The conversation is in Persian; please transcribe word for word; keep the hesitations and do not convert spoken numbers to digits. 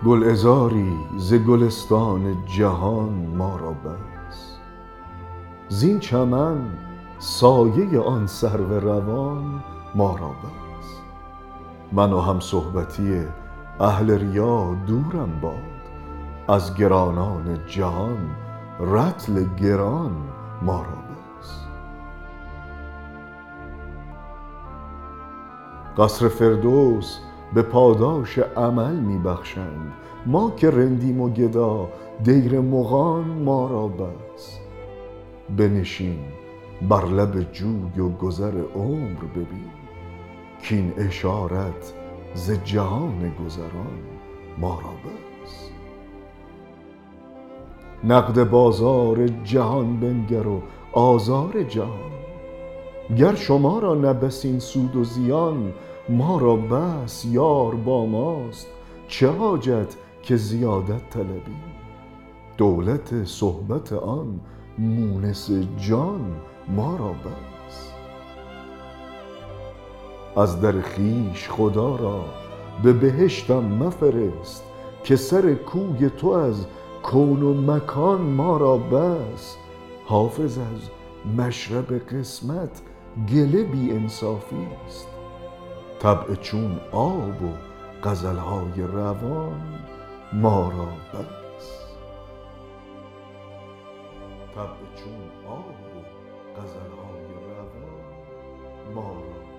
گلعذاری ز گلستان جهان ما را بس، زین چمن سایه آن سرو روان ما را بس. من و هم صحبتی اهل ریا دورم باد، از گرانان جهان رطل گران ما را بس. قصر فردوس به پاداش عمل می بخشند، ما که رندیم و گدا دیر مغان ما را بس. بنشین بر لب جوی و گذر عمر ببین، کاین اشارت ز جهان گذران ما را بس. نقد بازار جهان بنگر و آزار جهان، گر شما را نه بس این سود و زیان ما را بس. یار با ماست چه حاجت که زیادت طلبیم، دولت صحبت آن مونس جان ما را بس. از در خویش خدا را به بهشتم مفرست، که سر کوی تو از کون و مکان ما را بس. حافظ از مشرب قسمت گله بی انصافی است، طبع چون آب و غزل های روان ما را بس. طبع چون آب و غزل های روان ما را